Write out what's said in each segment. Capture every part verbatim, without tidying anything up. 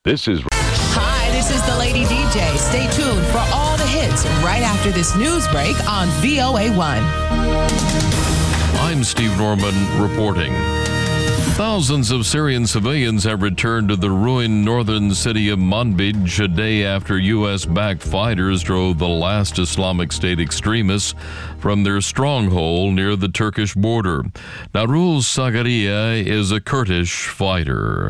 This is... Hi, this is the Lady D J. Stay tuned for all the hits right after this news break on V O A one. I'm Steve Norman reporting. Thousands of Syrian civilians have returned to the ruined northern city of Manbij a day after U S-backed fighters drove the last Islamic State extremists from their stronghold near the Turkish border. Narul Sagaria is a Kurdish fighter.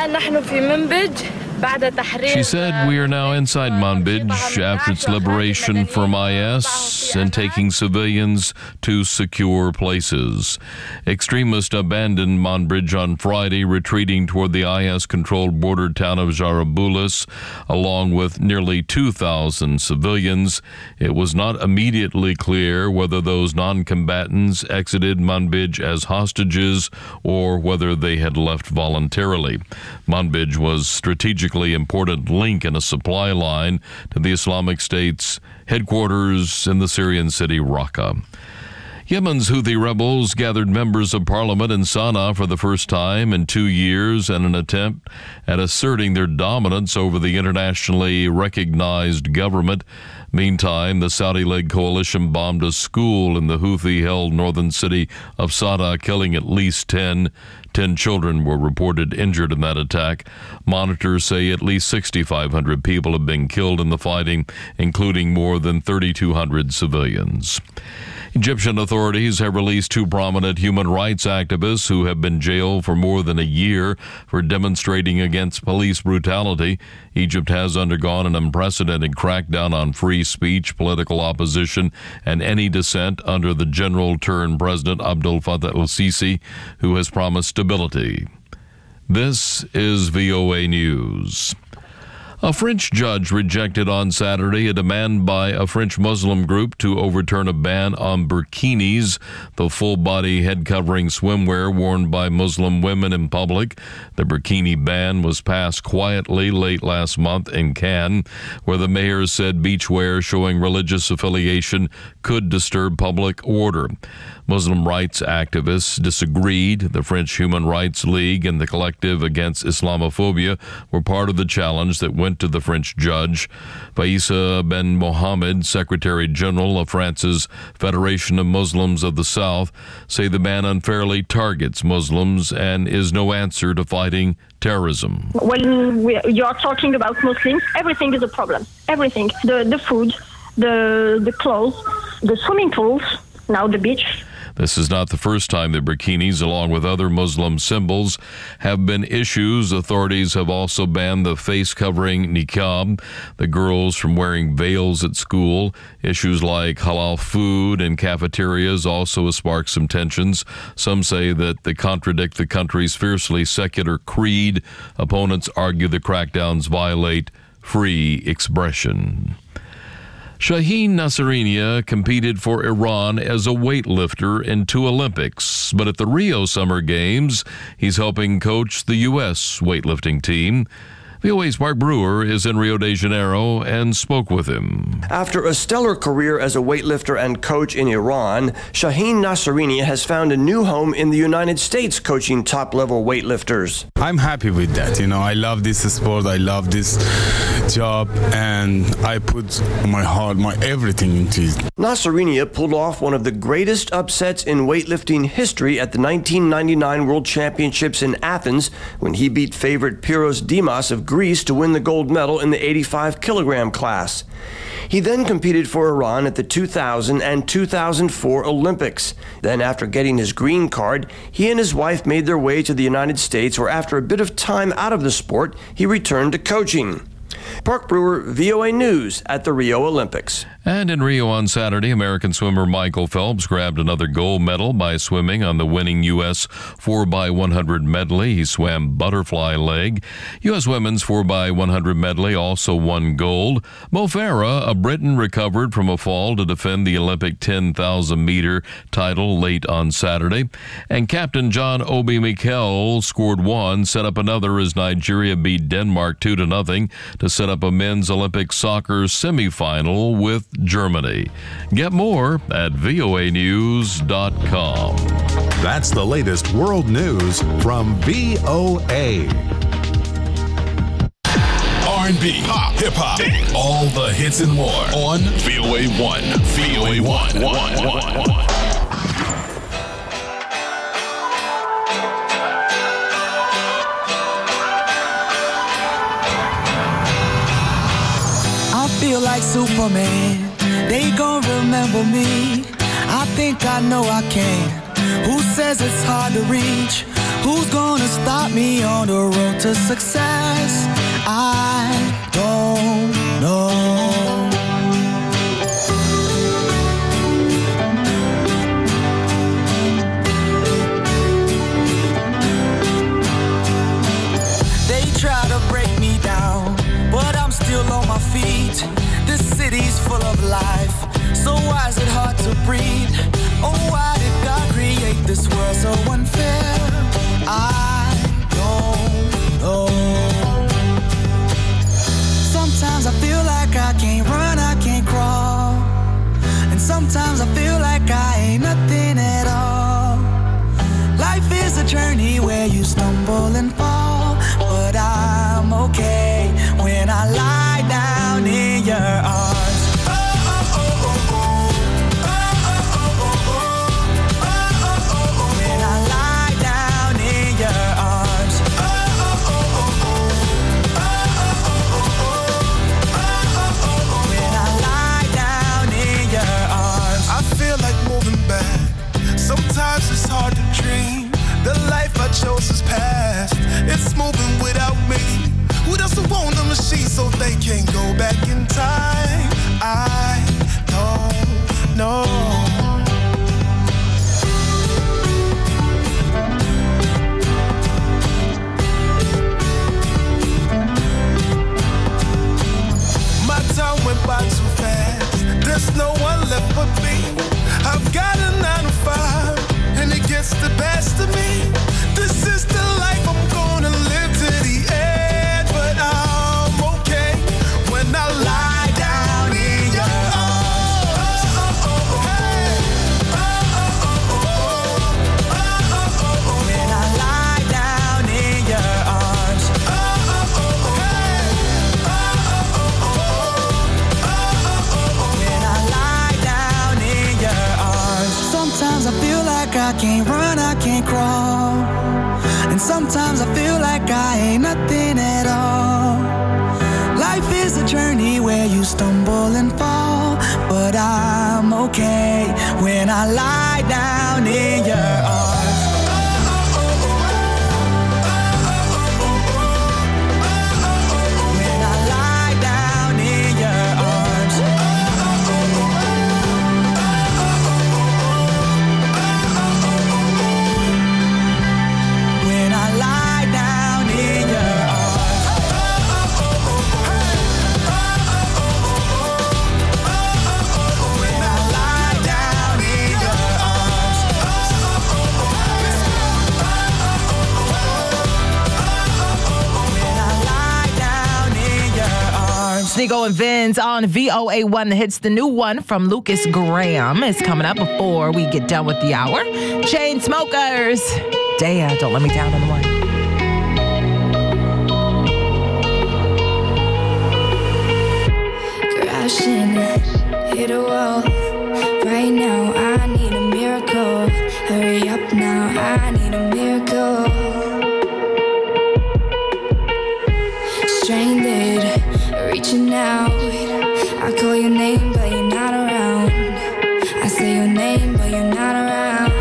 She said, "We are now inside Manbij after its liberation from I S and taking civilians to secure places." Extremists abandoned Manbij on Friday, retreating toward the I S-controlled border town of Jarabulus, along with nearly two thousand civilians. It was not immediately clear whether those non-combatants exited Manbij as hostages or whether they had left voluntarily. Manbij was strategically important link in a supply line to the Islamic State's headquarters in the Syrian city Raqqa. Yemen's Houthi rebels gathered members of parliament in Sana'a for the first time in two years in an attempt at asserting their dominance over the internationally recognized government. Meantime, the Saudi-led coalition bombed a school in the Houthi-held northern city of Sana'a, killing at least ten. Ten children were reported injured in that attack. Monitors say at least sixty-five hundred people have been killed in the fighting, including more than thirty-two hundred civilians. Egyptian authorities have released two prominent human rights activists who have been jailed for more than a year for demonstrating against police brutality. Egypt has undergone an unprecedented crackdown on free speech, political opposition, and any dissent under the general-turned-President Abdel Fattah el-Sisi, who has promised stability. This is V O A News. A French judge rejected on Saturday a demand by a French Muslim group to overturn a ban on burkinis, the full-body head-covering swimwear worn by Muslim women in public. The burkini ban was passed quietly late last month in Cannes, where the mayor said beachwear showing religious affiliation could disturb public order. Muslim rights activists disagreed. The French Human Rights League and the Collective Against Islamophobia were part of the challenge that went to the French judge. Faïssa Ben Mohammed, Secretary General of France's Federation of Muslims of the South, say the ban unfairly targets Muslims and is no answer to fighting terrorism. When we, you are talking about Muslims, everything is a problem. Everything. The, the food, the, the clothes, the swimming pools, now the beach. This is not the first time that burkinis, along with other Muslim symbols, have been issues. Authorities have also banned the face-covering niqab, the girls from wearing veils at school. Issues like halal food in cafeterias also have sparked some tensions. Some say that they contradict the country's fiercely secular creed. Opponents argue the crackdowns violate free expression. Shaheen Nasrallah competed for Iran as a weightlifter in two Olympics, but at the Rio Summer Games, he's helping coach the U S weightlifting team. V O A's Mark Brewer is in Rio de Janeiro and spoke with him. After a stellar career as a weightlifter and coach in Iran, Shaheen Nasrallah has found a new home in the United States coaching top-level weightlifters. I'm happy with that. You know, I love this sport, I love this job, and I put my heart, my everything into it. Nasrallah pulled off one of the greatest upsets in weightlifting history at the nineteen ninety-nine World Championships in Athens when he beat favorite Pyrrhos Dimas of Greece to win the gold medal in the eighty-five kilogram class. He then competed for Iran at the two thousand and two thousand four Olympics. Then, after getting his green card, he and his wife made their way to the United States, where after a bit of time out of the sport, he returned to coaching. Park Brewer, V O A News at the Rio Olympics. And in Rio on Saturday, American swimmer Michael Phelps grabbed another gold medal by swimming on the winning U S four by one hundred medley. He swam butterfly leg. U S women's four by one hundred medley also won gold. Mo Farah, a Briton, recovered from a fall to defend the Olympic ten thousand meter title late on Saturday. And Captain John Obi Mikel scored one, set up another as Nigeria beat Denmark two to nothing to set up a men's Olympic soccer semifinal with Germany. Get more at V O A news dot com. That's the latest world news from V O A. and B, pop, hip hop, all the hits and more on V O A one. V O A one. one, one, one. I feel like Superman. They gon' remember me. I think I know I can. Who says it's hard to reach? Who's gonna stop me on the road to success? I don't know. They try to break me down, but I'm still on my feet. This city's full of life, so why is it hard to breathe? Oh, why did God create this world so unfair? I don't know. Sometimes I feel like I can't run, I can't crawl. And sometimes I feel like I ain't nothing at all. Life is a journey where you stumble and fall, but I'm okay when I lie down in your arms. Sometimes it's hard to dream. The life I chose is past. It's moving without me. Who doesn't want a machine so they can't go back in time? I don't know. My time went by too fast. There's no one left but me. I've got a nine to five, and it gets the best of me. This is the life I'm gonna live to the end, but I'm okay when I lie down in your arms. When I lie down in your arms. When I lie down in your arms. Sometimes I feel like I can't run, I can't crawl. And sometimes I feel like I ain't nothing at all. Life is a journey where you stumble and fall, but I'm okay when I lie down in your arms. Sneeko and Vince on V O A one. The hits, the new one from Lucas Graham is coming up before we get done with the hour. Chainsmokers. Damn, Don't Let Me Down on the one. Crashing, hit a wall. Right now, I need a miracle. Hurry up now, I need a miracle. Stranded, reaching out. I call your name, but you're not around. I say your name, but you're not around.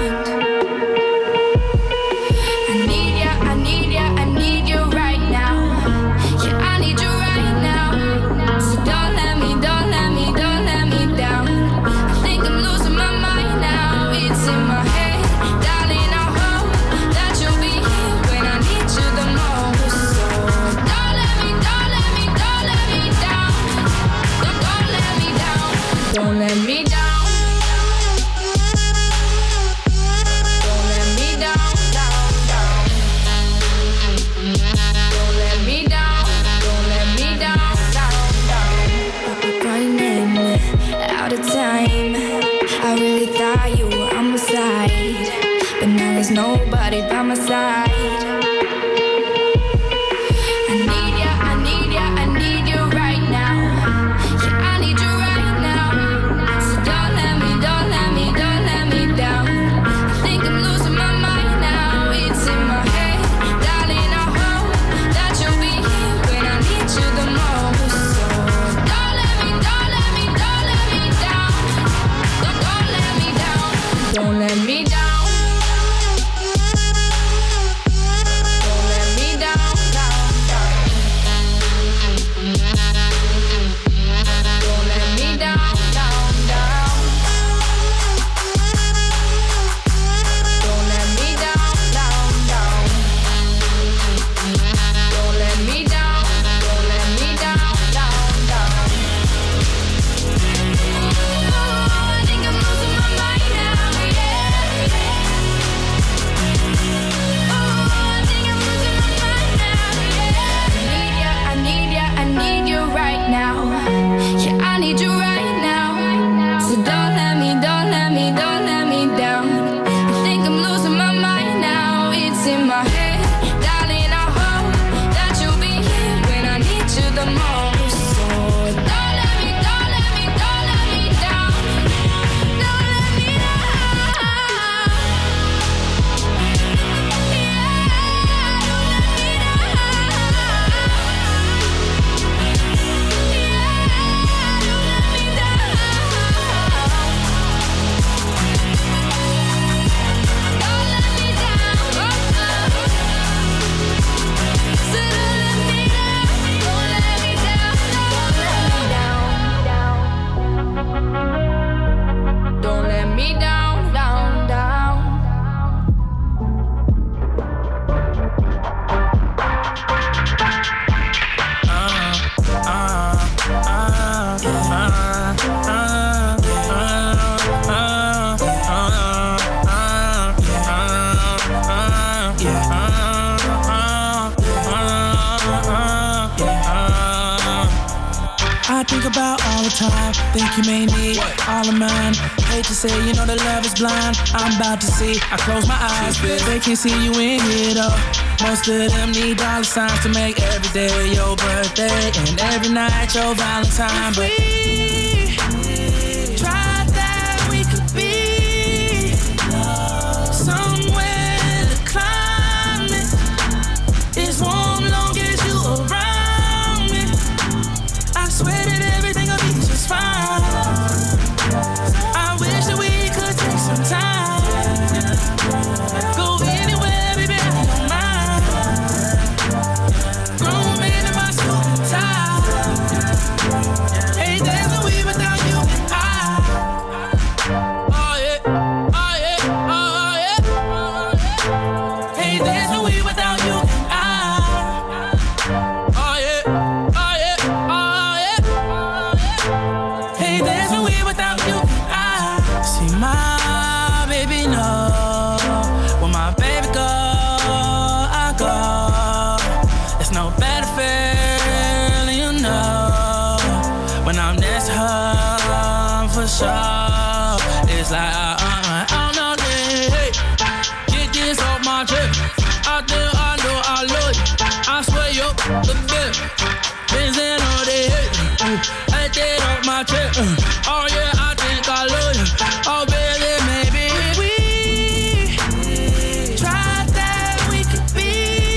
I need ya, I need ya, I need you right now. Yeah, I need you right now. So don't let me, don't let me, don't let me down. I think I'm losing my mind now. It's in my head, darling, I hope that you'll be here when I need you the most. So don't let me, don't let me, don't let me down. I think about all the time. Think you may need all of mine. Hate to say, you know that love is blind. I'm about to see. I close my eyes, they can't see you in here though. Most of them need dollar signs to make every day your birthday and every night your Valentine. But we tried that we could be somewhere the climate is warm long as you around me. I swear that everything will be just fine. I wish that we could take some time. Go anywhere, baby, I don't mind. Grown man in my suit and tie. Hey, there's no way without you and I. Oh yeah, oh yeah, oh yeah. Hey, there's no way without you and I. Oh yeah, oh yeah, oh yeah. Hey, there's no way without you and I. See my baby, no. When my baby go, I go. There's no better feeling, you know. When I'm next to her, for sure. It's like, uh, uh, uh, oh no, hey, get this off my chest. I think I know I love you. I swear you're the best. Been saying all day, hey, I get off my chest. Oh yeah, I think I love you. Oh baby, maybe if we tried that we could be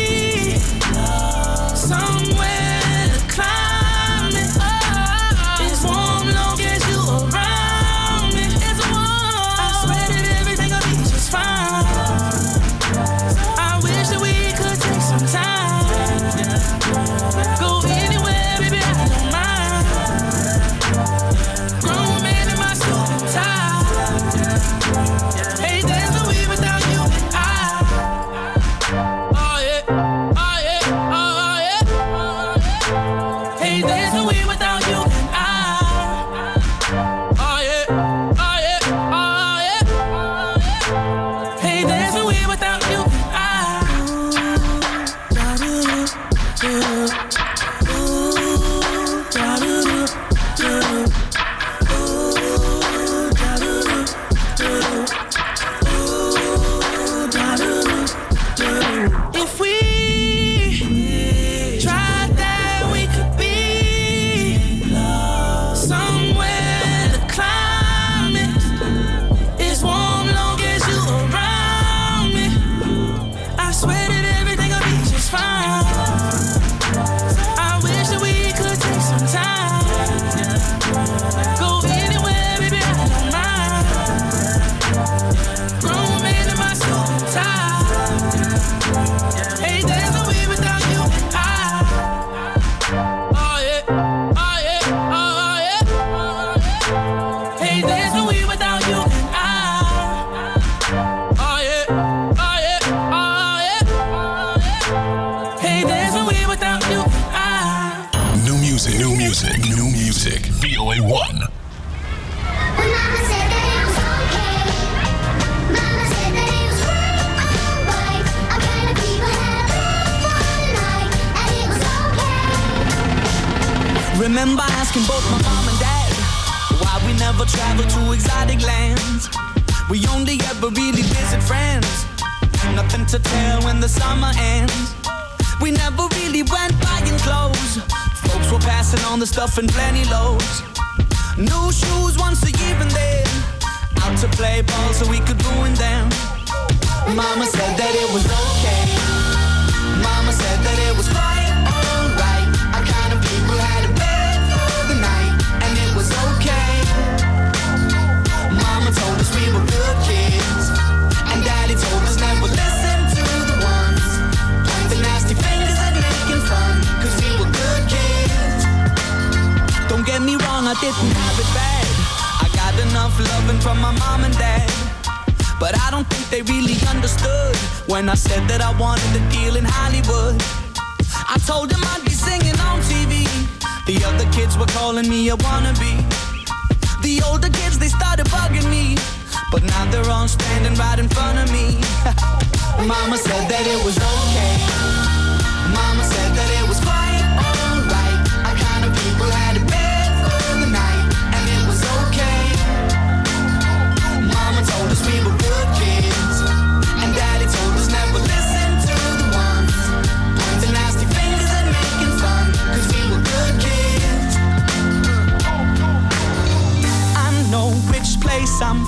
somewhere the climate is warm long as you around me. It's warm. I swear that everything will be just fine. I wish that we could take some time. Go anywhere, baby, I don't mind. Grown man in my suit and tie. Hey, there's no way without you and I. Oh yeah, oh yeah, oh yeah. Hey, there's no way without you and I. Oh yeah, oh yeah, oh yeah. Hey, there's no way without you and I. If we tried that we could be somewhere the climate is warm long as you around me. I swear that everything will be just fine. I wish that we could take some time. Go anywhere, baby, I don't mind. Grown man in my suit and tie. Hey, there's no way without you and I. Oh yeah, oh yeah, oh yeah. Hey, there's no way without you and I. Oh yeah, oh yeah, oh yeah. Hey, there's no way without you and I. New music, new music, new music. V O A one. When Mama said that it was okay, Mama said that it was alright. Our kind of people had a bed for the night, and it was okay. Remember asking both my mom and dad why we never traveled to exotic lands. We only ever really visit friends. Nothing to tell when the summer ends. We never really went buying clothes. Folks were passing on the stuff in plenty loads. New shoes once a year and then out to play ball so we could ruin them. Mama said that it was okay. Mama said that it was quite alright. Our kind of people had a bed for the night, and it was okay. Mama told us we were good kids, and Daddy told us never listen to the ones pointing nasty fingers at making fun, cause we were good kids. Don't get me wrong, I didn't have it bad. I got enough loving from my mom and dad, but I don't think they really understood when I said that I wanted a deal in Hollywood. I told them I'd be singing on T V. The other kids were calling me a wannabe. The older kids, they started bugging me, but now they're all standing right in front of me. Mama said that it was okay. Mama said that it was quite alright. Our kind of people had it bad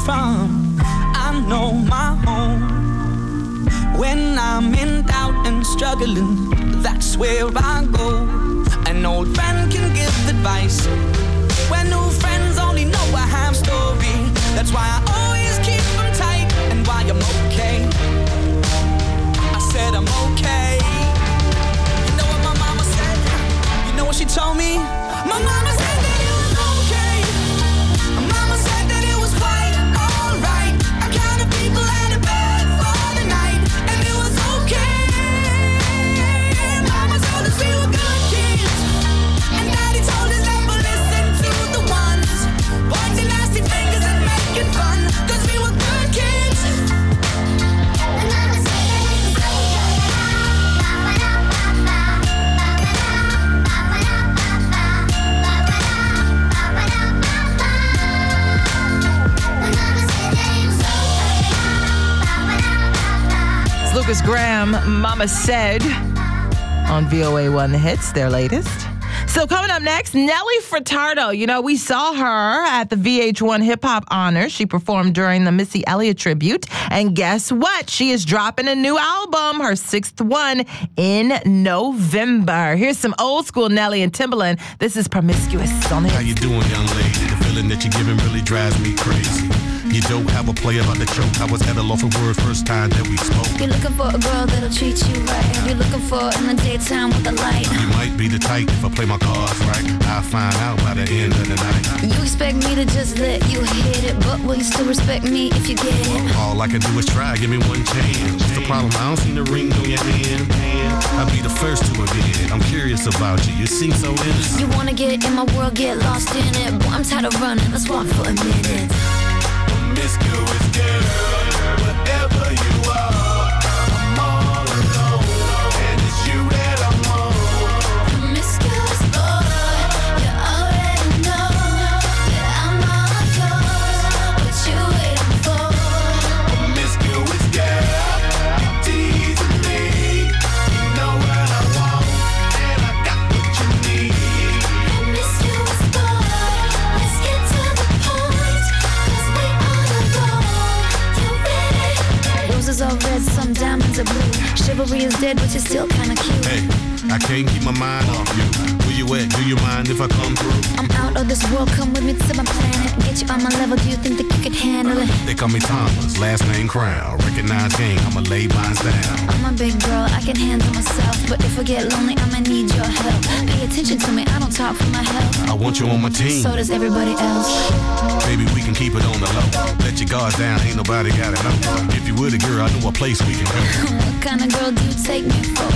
from. I know my home. When I'm in doubt and struggling, that's where I go. An old friend can give advice when new friends only know a half story. That's why I always keep them tight and why I'm okay. I said I'm okay. You know what my mama said? You know what she told me? My mama said that it was okay. My mama said that it was quite alright. I counted people out of bed for the night, and it was okay. Mama told us we were good kids, and Daddy told us never listen to the ones pointing nasty fingers and making fun, 'cause we were good kids. And Mama said that it was It's Lucas Graham, Mama Said, on V O A one The Hits, their latest. So coming up next, Nelly Furtado. You know, we saw her at the V H one Hip Hop Honors. She performed during the Missy Elliott tribute. And guess what? She is dropping a new album, her sixth one, in November. Here's some old school Nelly and Timbaland. This is Promiscuous on the How Hits. you doing, young lady? The feeling that you're giving really drives me crazy. You don't have a play about the choke. I was at a loss for words first time that we spoke. You're looking for a girl that'll treat you right. You're looking for in the daytime with the light. You might be the type if I play my cards right. I'll find out by the end of the night. You expect me to just let you hit it, but will you still respect me if you get it? All I can do is try, give me one chance. What's the problem? I don't see the ring on your hand. I'll be the first to admit it. I'm curious about you. You seem so innocent. You wanna get in my world, get lost in it. Boy, I'm tired of running, let's walk for a minute. Promiscuous girl, whatever you are, I'm all alone, and it's you that I'm on. Promiscuous boy, you already know that I'm all yours. What you waiting for? Promiscuous girl, you teasing me. You know what I want, and I got what you need. Promiscuous boy, let's get to the point, 'cause we on the go. You ready? Roses are red, some diamonds are blue. Chivalry is dead, but you're still kinda cute. Hey, I can't keep my mind off you. Where you at? Do you mind if I come through? I'm out of this world, come with me to my planet. Get you on my level, do you think that you could handle it? They call me Thomas, last name Crown. Recognize game, I'ma lay mine down. I'm a big girl, I can handle myself. But if I get lonely, I'ma need your help. Pay attention to me, I don't talk for my health. I want you on my team. So does everybody else. Baby, we can keep it on the low. Let your guard down, ain't nobody gotta know. If you were the girl, I know a place we can go. What kind of girl do you take me for?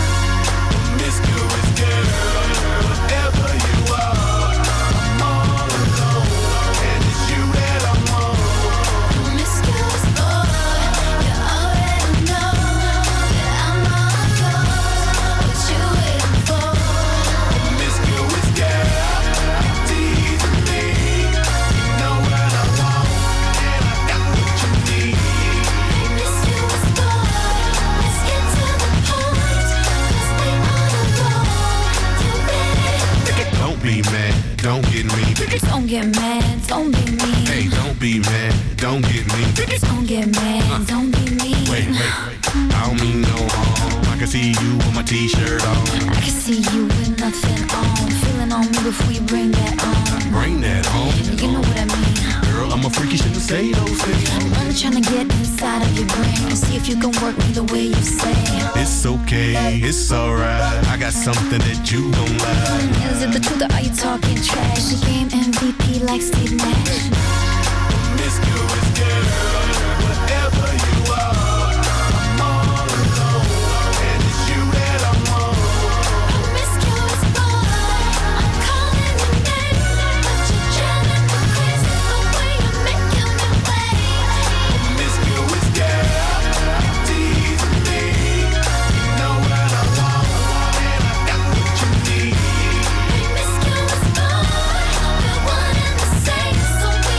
Promiscuous girl, whatever you are, I'm all alone, and it's you that I'm on. Promiscuous boy, you already know that I'm all yours. What you waiting for? Promiscuous girl, you teasing me. You know what I want, and I got what you need. Promiscuous boy, let's get to the point, 'cause we on the go. You ready? Don't be mad, don't get me. Don't get mad, don't be mean. Hey, don't be mad, don't get me. Don't get mad, don't be mean. Wait, wait, wait. I don't mean no harm. I can see you with my t-shirt on. I can see you with nothing on. Feeling on me before you bring that on. Bring that home. You know what I mean. Girl, I'm a freaky, shouldn't say those things. I'm only trying to get inside of your brain and see if you can work me the way you say. It's okay, it's alright. I got something that you gon' like. Is it the truth or are you talking trash? You game M V P like Steve Nash. Promiscuous girl, whatever you are, I'm all alone, and it's you that I'm on. Promiscuous boy, I'm calling your name, but you're driving me crazy the way you're making me wait. Promiscuous girl, you teasing me. You know what I want, and I got what you need. Promiscuous boy, we're one and the same, so we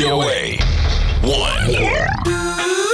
V O A one.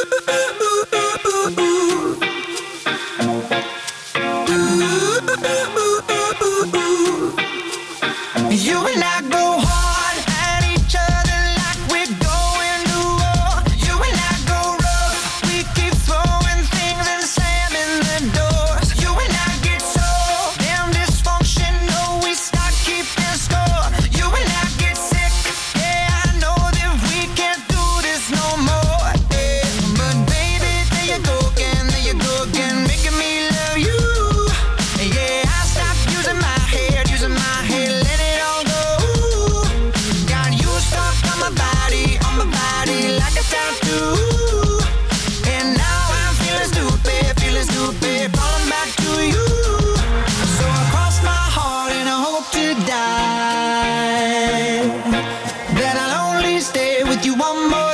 You and I go hard at each other like we're going to war. You and I go rough, we keep throwing things and slamming the doors. You and I get so damn dysfunctional, we start keeping score. You and I get sick, yeah, I know that we can't do this no more. Yeah. But baby, there you go again, there you go again, making me love you. Yeah, I stopped using my head, using my head, let it all go. Got you stuck on my body, on my body like a tattoo. And now I'm feeling stupid, feeling stupid, falling back to you. So I cross my heart and I hope to die that I'll only stay with you one more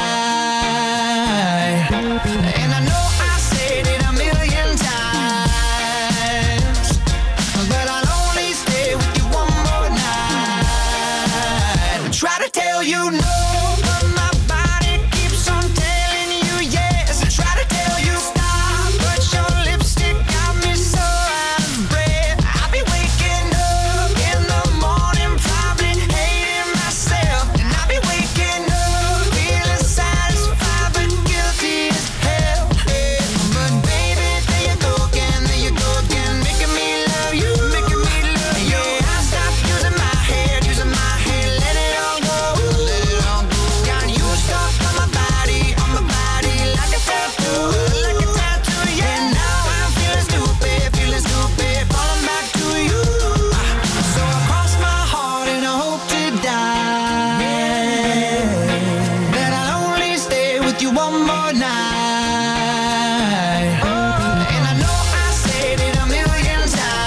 night. And I know I said it a million times, but I'll only stay with you one more night. Try to tell you no, but my body keeps on telling you yes. Try to tell you stop, but your lipstick got me so out of breath. I'll be waking up in the morning, probably hating myself. And I'll be waking up feeling satisfied, but guilty as hell. Yeah. But baby, there you go again, there you go again, making me love you, making me love you. Yeah, I stopped using my head, using my head, let it all go, let it all go. Got you stuck on my body, on my body like a tattoo, like a tattoo. Yeah, and now I'm feeling stupid, feeling stupid, falling back to you. So I cross my heart and I hope to die that I'll only stay with you one more night. And I know I said it a million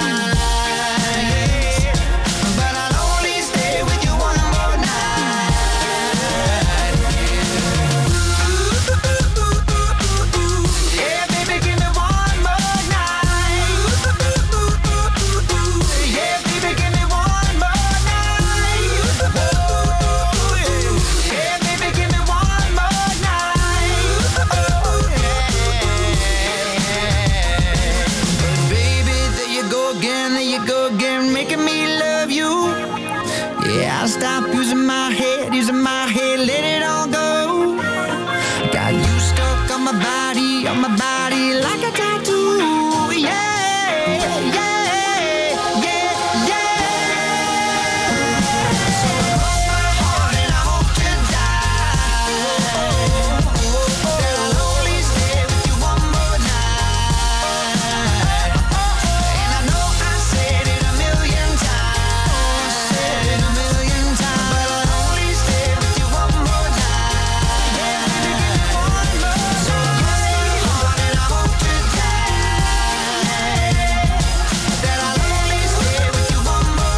times, but I'll only stay with you one more night. Yeah, baby, give me one more night. Yeah, baby, give me one more night. Yeah, baby, give me one more night. But baby, there you go again, there you go again, making me love you. Yeah, I stopped using my head, using my head, let it all go. Got you stuck on my body, on my body like a tattoo. Yeah, yeah, yeah, yeah. So I cross my heart and I hope to die that I'll only stay with you one more night. And I know I said it a million times, said it a million times, but I'll only stay with you one more night. Yeah, baby, give me one more. So I cross my heart and I hope to die that I'll only stay with you one more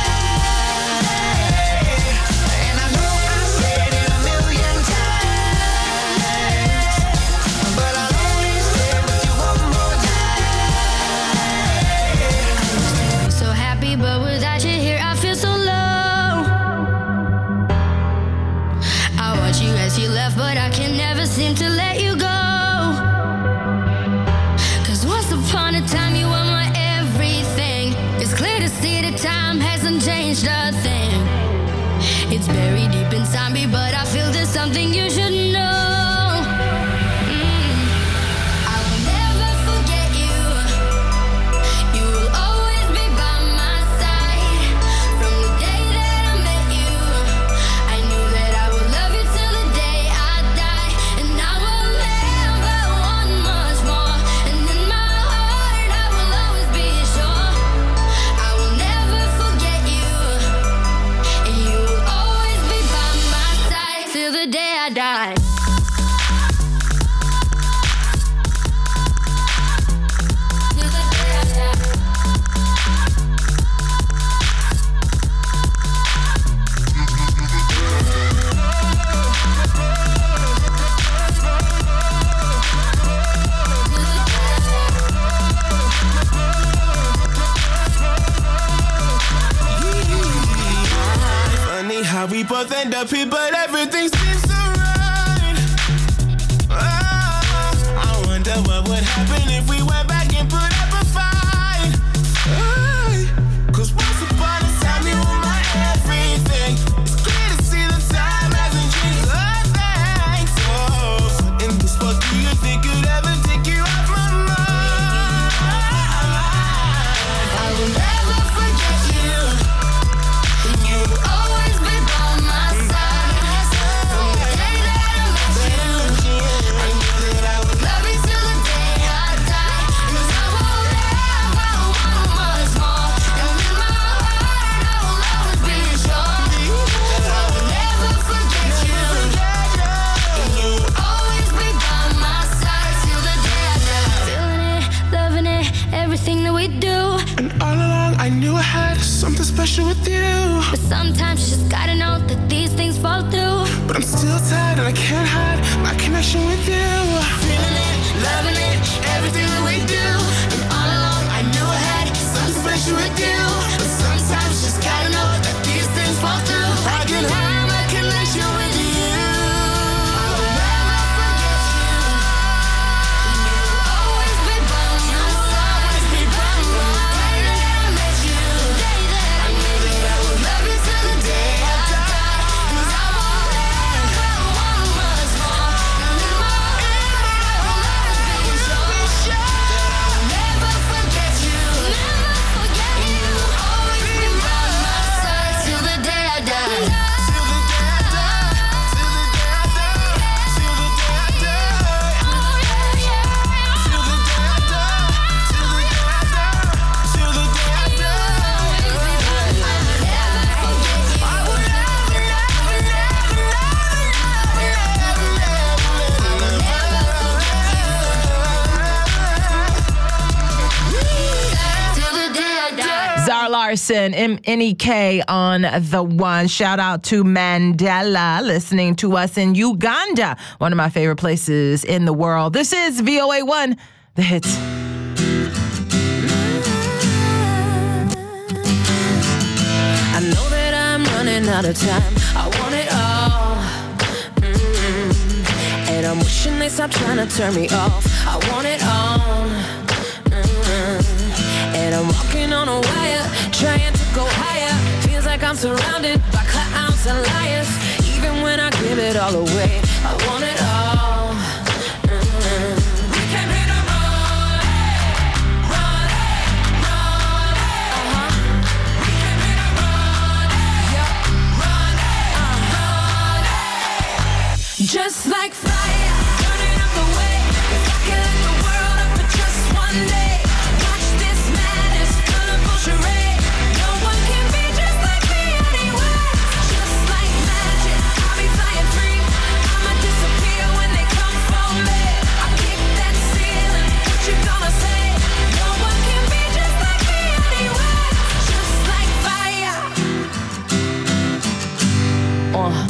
night. And I know I said it a million times, but I'll only stay with you one more night. So happy, but without you here, I feel so low. I watch you as you left, but I can never seem to let you go. Cause once upon a time, you were my everything. It's clear to see that time hasn't changed a thing. It's buried deep inside me, but I feel there's something you should know. Mm. I will never forget you. You will always be by my side. From the day that I met you, I knew that I would love you till the day I die. And I will never want much more. And in my heart, I will always be sure. I will never forget you. And you will always be by my side till the day I die. people think the people, everything seems so right. Oh, I wonder what would happen if we went back and put up a fight. Oh, Cause once upon a time you were my everything. It's clear to see the time hasn't changed a thing. So, in this world, do you think you'd ever take you off my mind? I will never forget you. You'll always be by my side. From the day that I met you, I knew that I would love you till the day I die. Cause I won't ever want much more. And in my heart I will always be sure that I will never forget you. And you'll always be by my side till the day I die. Feeling it, loving it, everything that we do. And all along I knew I had something special with you. But sometimes you just gotta know that these things fall through. But I'm still tired and I can't hide my connection with you. Feeling it, loving it, everything that we do. And all along I knew I had something special with you. But sometimes you just gotta know that these things fall through. I can have my connection with you. I will never forget you. You'll always be by my side. Always be by my side. The day that I met you, the day that I knew that I would love you till the day I die. Cause I won't ever want much more. And in my heart I will always be sure that I will never forget you. Never forget you. You'll always be by my side till the day I die. Till the day I die. Till the day I die. Till the day I die. Oh yeah, yeah. Till the day I die. Till the day I die. Till the day I die. I will never, never, never, never, never, never, never, till the day I die. Zara Larson, M N E K on the one. Shout out to Mandela listening to us in Uganda, one of my favorite places in the world. This is V O A one, the hits. I know that I'm running out of time. I want it all. Mm. And I'm wishing they stop trying to turn me off. I want it all. Mm. And I'm walking on a wire, trying to go higher. Feels like I'm surrounded by clowns and liars. Even when I give it all away, I want it all. Mm. We came here to run, run, run, uh-huh. We came here to run, yeah, run, uh-huh. Just like fire, burning up the way. If I could light the world up for just one day, watch this madness, colorful charade. No one can be just like me anyway. Just like magic, I'll be flying free. I'ma disappear when they come for me. I kick that ceiling, what you gonna say? No one can be just like me anyway. Just like fire. Uh.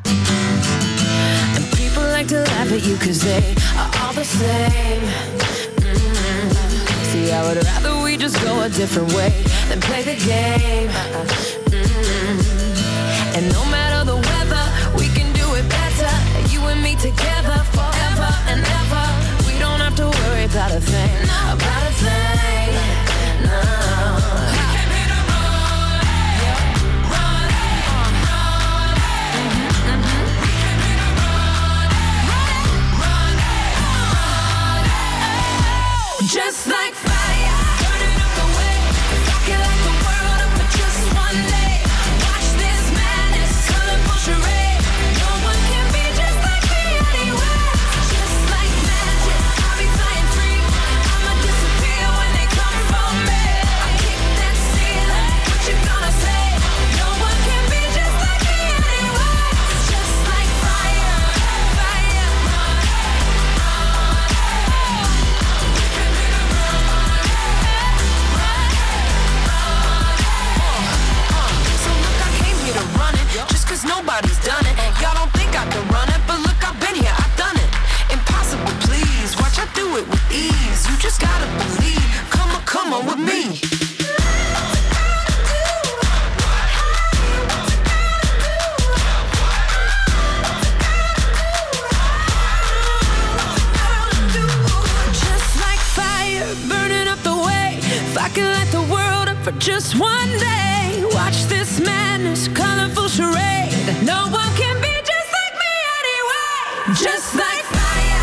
And people like to laugh at you cause they are all the same. Mm. See, I would rather we just go a different way than play the game. Mm. And no matter the weather, we can do it better. You and me together forever and ever. We don't have to worry about a thing, about a thing. No. We came here to run, yeah, run, run, mhm, mhm. We came here to run, run, run, run. Just like fire, burning up the way. If I could light the world up for just one day, watch this madness, colorful charade. No one can be just like me anyway. Just like magic, I'll be flying free. I'ma disappear when they come for me. I kick that ceiling, what you gonna say? No one can be just like me anyway. Just like fire, fire, run, run. We came here to run. can light the world up for just one day. Watch this madness, colorful charade. No one can be just like me anyway. Just like fire.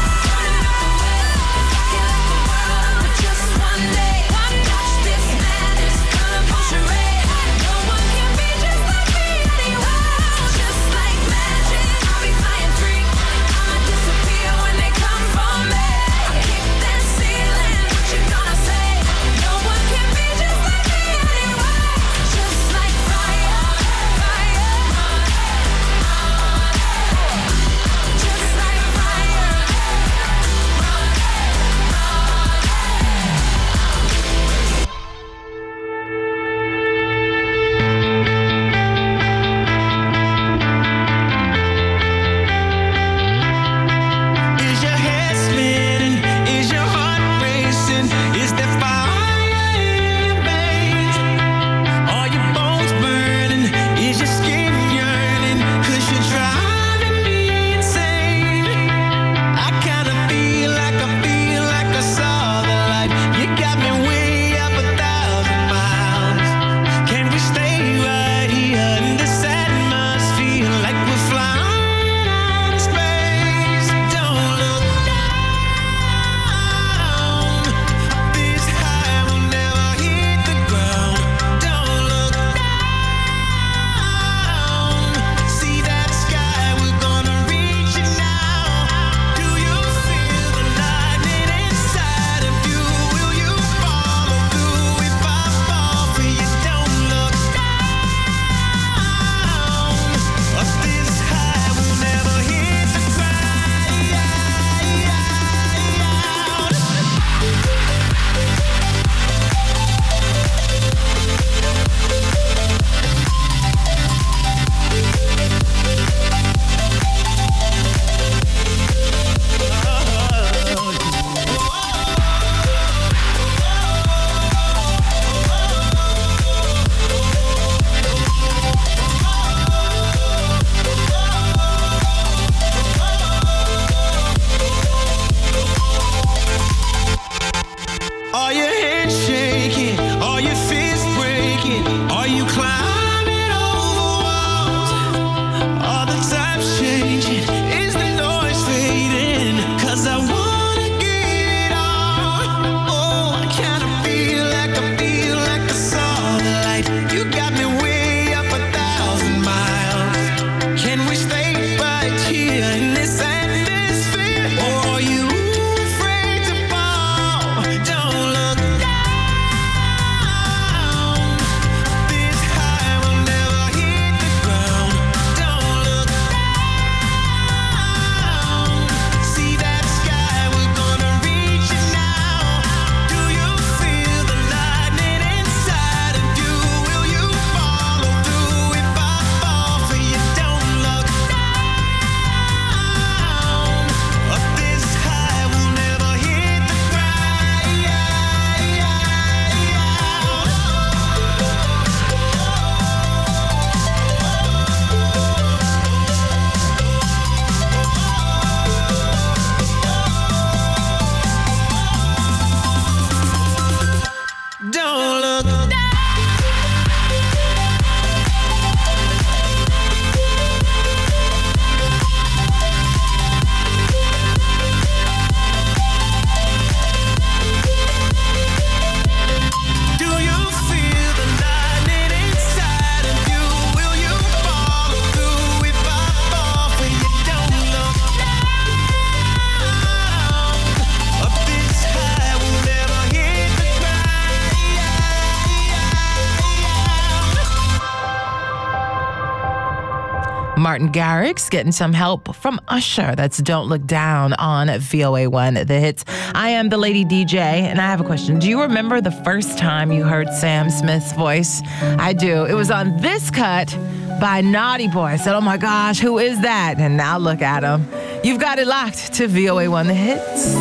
Martin Garrix getting some help from Usher. That's Don't Look Down on V O A one, The Hits. I am the Lady D J, and I have a question. Do you remember the first time you heard Sam Smith's voice? I do. It was on this cut by Naughty Boy. I said, oh my gosh, who is that? And now look at him. You've got it locked to V O A one, The Hits.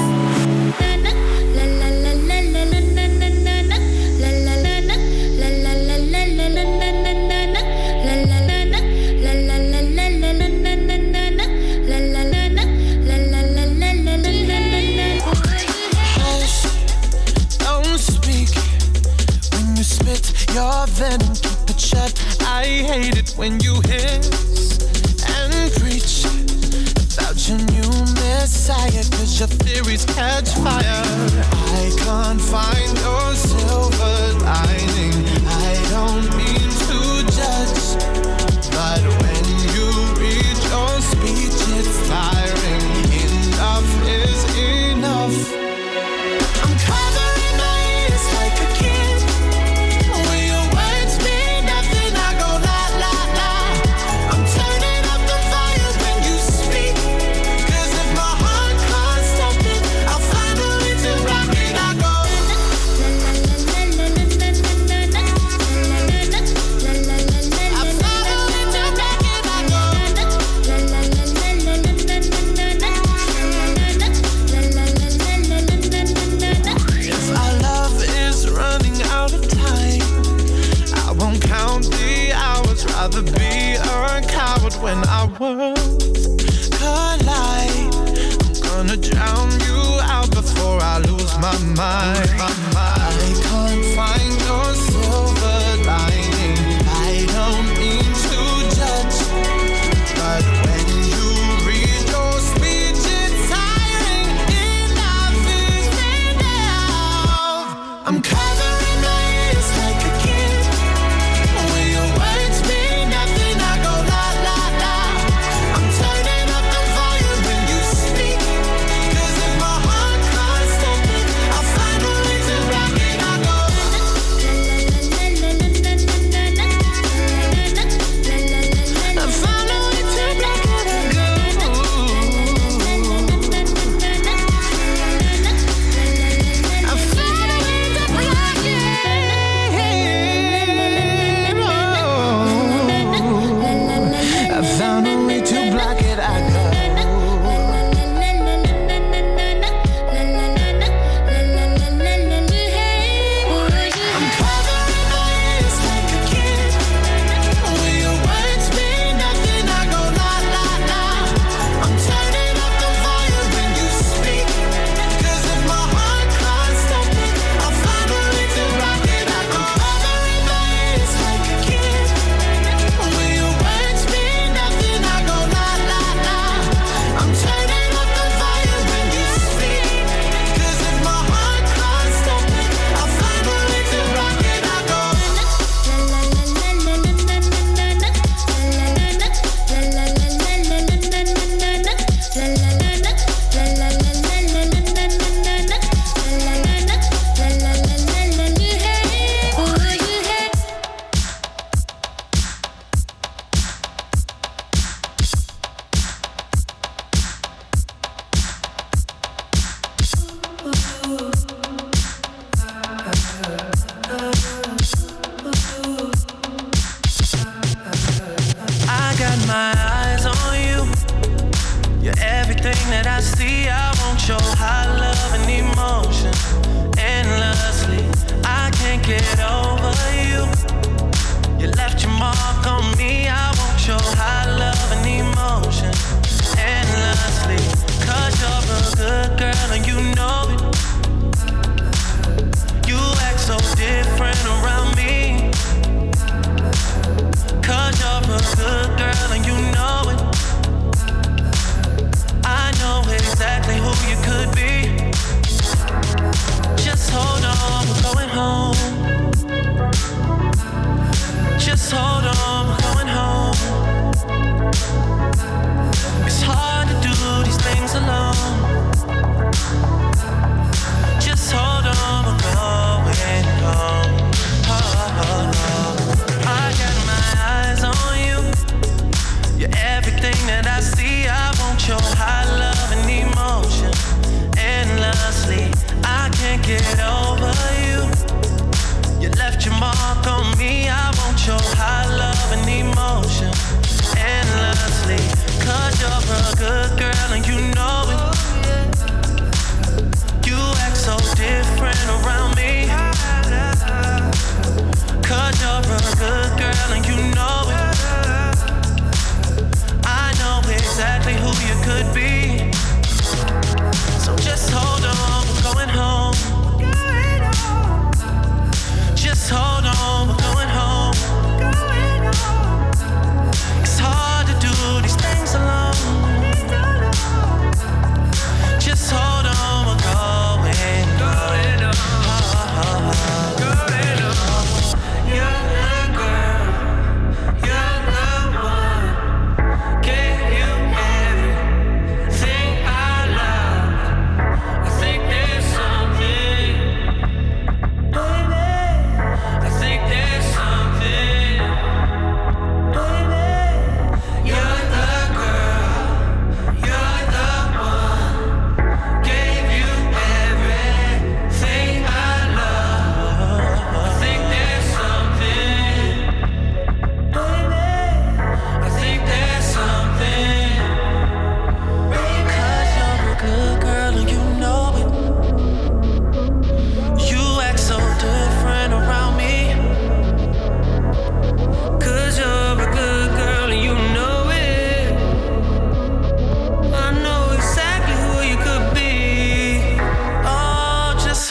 venom, keep it shut. I hate it when you hiss and preach about your new messiah, cause your theories catch fire. I can't find your silver lining. I don't mean to judge, but when you read your speech, it's tiring. Enough is enough. I'm covering my ears like a kid. When your words mean nothing, I go la la la. I'm turning up the fires when you speak, cause if my heart can't stop it, I'll find a way to rock it. I go rather be a coward when our worlds collide. I'm gonna drown you out before I lose my mind. I can't find your silver lining. I don't mean to judge, but when you read your speech, it's tiring. Enough is enough. I'm covering my ears like a kid. When your words mean nothing, I go la la la. I'm turning up the volume when you speak, cause if my heart can't stop it, I'll find a way to rock it. I go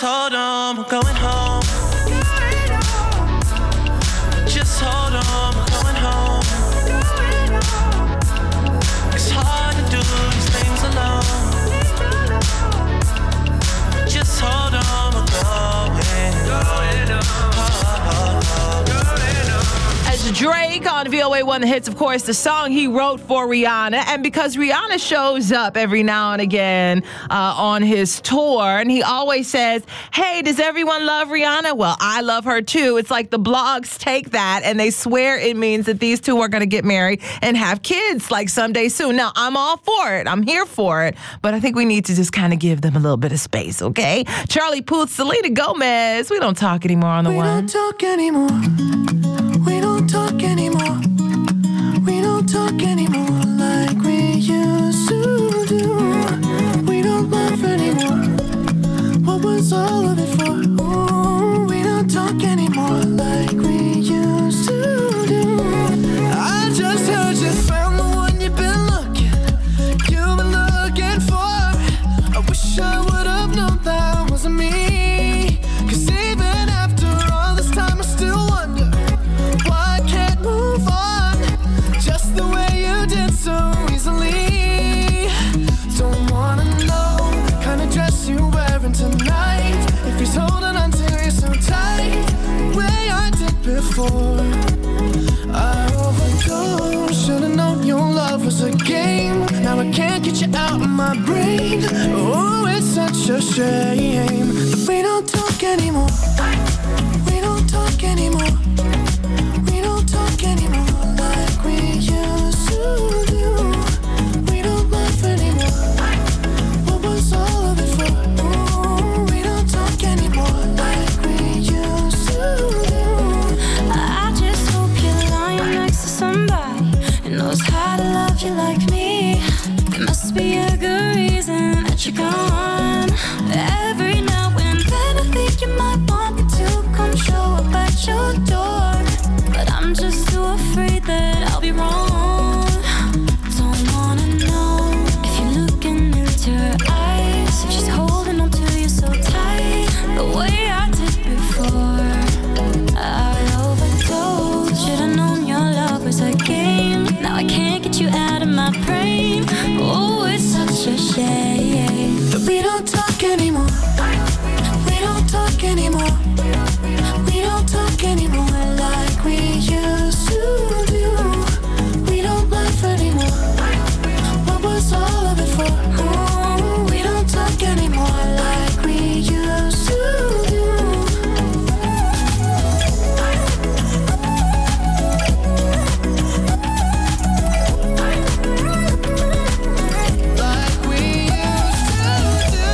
hold on, we're going home. Just hold on, we're going home. It's hard to do these things alone. Just hold on, we're going, going home. As Drake on V O A one The Hits, of course, the song he wrote for Rihanna. And because Rihanna shows up every now and again uh, on his tour, and he always says, hey, does everyone love Rihanna? Well, I love her too. It's like the blogs take that and they swear it means that these two are going to get married and have kids like someday soon. Now, I'm all for it. I'm here for it. But I think we need to just kind of give them a little bit of space, okay? Charlie Puth, Selena Gomez. We don't talk anymore on the We one. don't talk anymore. We don't talk anymore. We don't talk anymore like we used to do. We don't laugh anymore. What was all of it for? Ooh, we don't talk anymore like we used to do. I just heard you found the one you've been looking, you've been looking for. I wish I would have known that wasn't me. Cause even after all this time I still wonder why I can't move on just the way you did so easily. Don't wanna know the kind of dress you wearing tonight, if he's holding on to you so tight the way I did before. I overdosed, should've known your love was a game. Now I can't get you out of my brain. Oh, it's such a shame that we don't talk anymore. We don't talk anymore. We don't talk anymore like we used to do. We don't laugh anymore. What was all of it for? Ooh, we don't talk anymore like we used to do. I just hope you're lying next to somebody who knows how to love you like me. There must be a good reason that you're gone. Every now and then I think you might want me to come show up at your door, but I'm just too afraid that I'll be wrong. Don't wanna know if you're looking into her eyes, if she's holding on to you so tight the way I did before. I overdosed, should've known your love was a game. Now I can't get you out of my brain. Oh, it's such a shame that we don't talk anymore. We don't talk anymore. We don't talk anymore like we used to do. We don't laugh anymore. What was all of it for? Ooh, we don't talk anymore like we used to do. Like we used to do.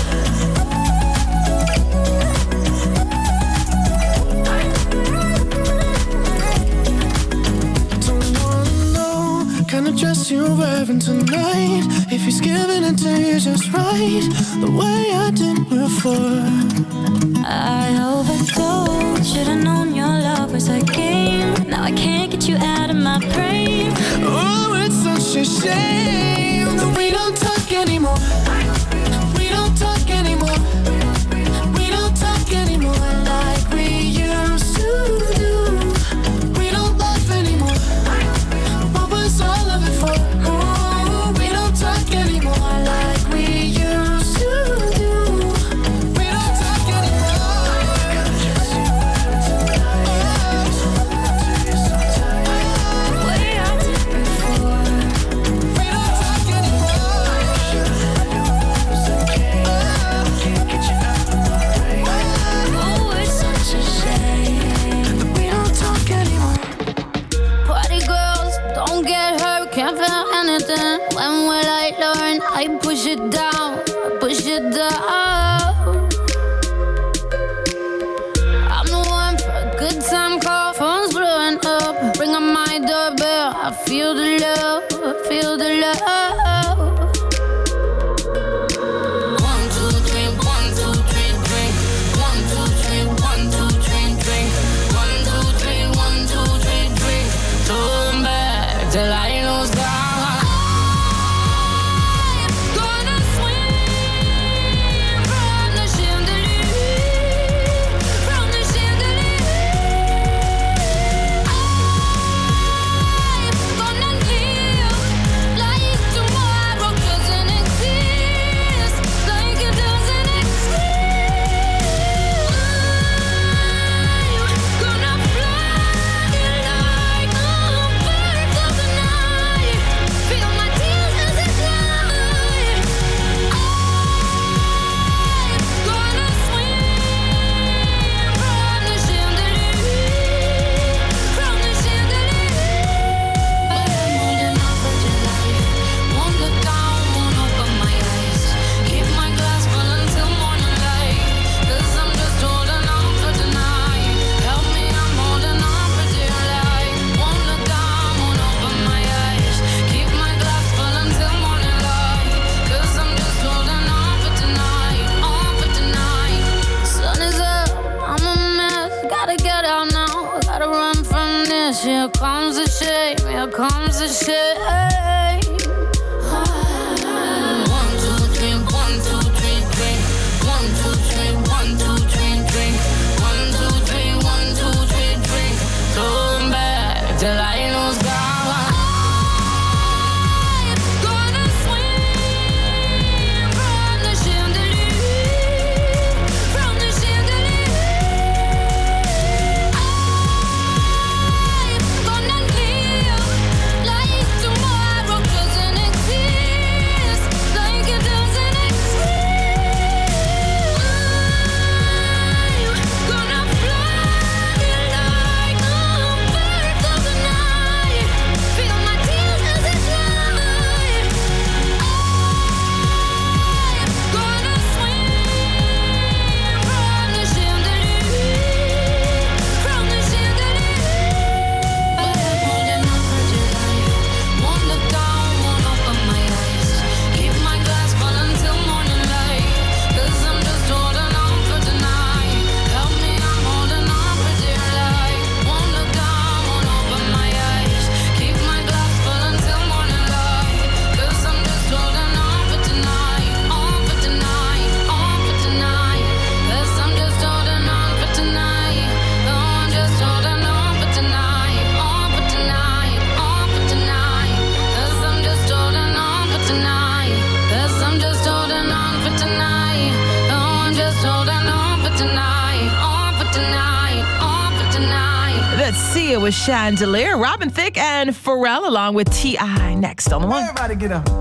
Don't wanna know kind of dress you're wearing tonight, if he's giving it to you just right the way I did before. I overdosed, should've known your love was a game. Now I can't get you out of my brain. Oh, it's such a shame that we don't talk anymore. We don't talk anymore. We don't talk anymore like we used to do. We don't laugh anymore. What was all of it for? Oh, we don't talk anymore like we used to do. We don't talk anymore. The way I did before. We don't talk anymore. Can't get you out of my brain. Oh, it's such a shame that we don't talk anymore. Party girls, don't get hurt, can't feel anything. When will I learn? I push it down, push it down. I'm the one for a good time call, phone's blowing up. Ring on my doorbell, I feel the love, I feel the love. One, two, three, one, two, three, drink. One, two, three, one, two, three, drink. One, two, three, one, two, three, drink. Turn back till I lose God. I'm gonna swim from the chandelier. a shame. One, two, three, one, two, three, drink. One, two, three, one, two, three, drink. One, two, three, one, two, three, drink. Come back till I know it's gone. Sia with Chandelier, Robin Thicke and Pharrell along with T I next on the one. Everybody get up.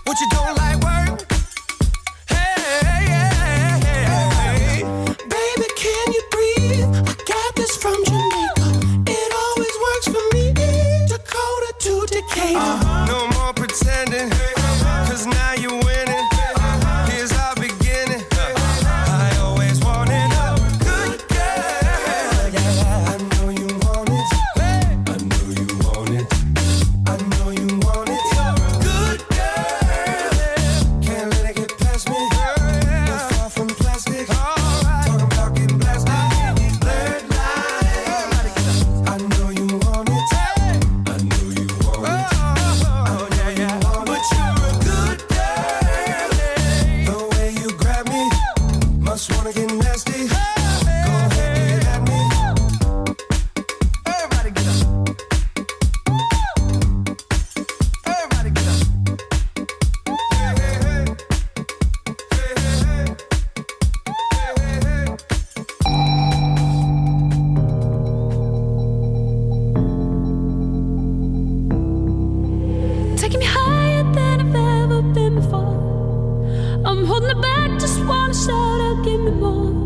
Baby, Uh, no more pretending, cause now you're winning. Here's our beginning. I always wanted a good girl. I know you want it. I know you want it. I know you want it. Good girl. Can't let it get past me. Not far from plastic. Talking about getting blasted. Blurred lines. I know you want it. I know you want it. Oh, yeah, yeah. But you're a good girl. The way you grab me, must wanna get nasty. Go ahead, get at me. Everybody get up. Everybody get up. Hey, hey, hey. Hey, hey, hey. Hey, hey, hey. Taking me higher than I've ever been before. I'm holding it back, just wanna shout out, give me more.